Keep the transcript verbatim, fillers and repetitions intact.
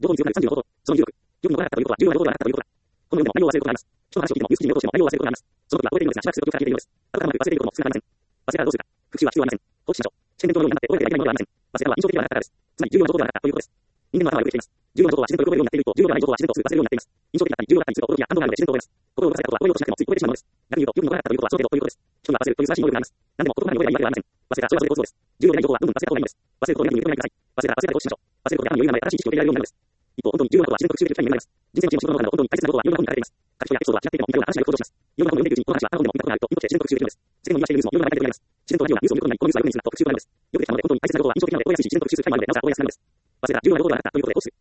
情報に強くなるさんじゅうのこと、その重力、予備のことがあったということは重要なことがあったということだ。この文でも内容を忘れることがあります。人の話を聞いても、ニュース記事に落としても内容を忘れることがあります。その時は覚えているのですが、しばらくすると記憶から消えているのです。あとからうまく忘れていることも少なくありません。忘れたらどうするか。復習は必要ありません。放棄しましょう。試験勉強のようになって覚えていられないものではありません。忘れたのは印象的ではなかったからです。つまり重要な情報ではなかったということです。人間の頭はよくできています。重要な情報は自然と覚えるようになっていると、重要ではない情報は自然とすぐ忘れるようになっています。印象的だったり重要だったりすると驚きや感動があるので自然と覚えます。心を動かされたことは覚えようとしなくてもつい覚えてしまうのです。逆に言うと、予備のことがあったということはその程度ということです。人が忘れるという素晴らしい能力があります。何でも言葉に覚えればいいわけではありません。忘れた、それはそれでそうです。重要でない情報はどんどん忘れた方がいいのです。忘れることをやめてみてください。忘れたら忘れたで放置しましょう。忘れることで頭に余裕が生まれ新しい知識を入れられるようになるのです。一方、本当に重要なことは自然と復習できる機会になります。人生の知恵も仕事の中でも本当に大切なことはいろんな本に書かれています。書き手やエピソードは違っていても似たような話がよく登場します。いろんな本を読んでいるうちに、この話は他の本でも見たことがあると意図して自然と復習できるのです。世間の言い訳しているニュースもいろんな書いてあります。自然と同じようなニュースを見ることになり、このニュースはよくニュースだと復習となるのです。よくできたので本当に大切な情報は印象的なので覚えやすいし自然と復習する機会になるので、なおさら覚えやすくなるのです。忘れた重要な情報ではなかったということで放置する。